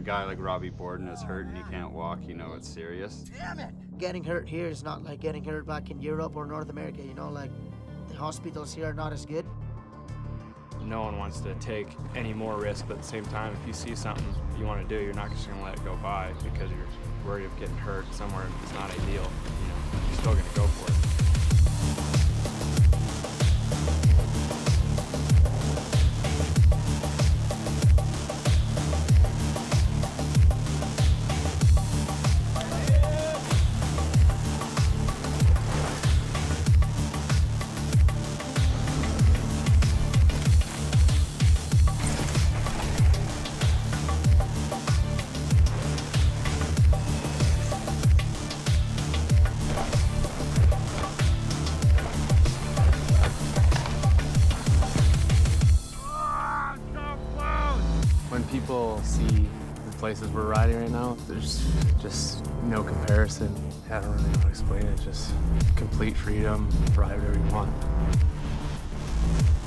guy like Robbie Borden is hurt and he can't walk, you know it's serious. Damn it! Getting hurt here is not like getting hurt back in Europe or North America, you know, like the hospitals here are not as good. No one wants to take any more risk, but at the same time, if you see something you want to do, you're not just going to let it go by because you're worried of getting hurt somewhere that's not ideal. You know, you're still going to go for it. When people see the places we're riding right now, there's just no comparison. I don't really know how to explain it. Just complete freedom, ride whatever you want.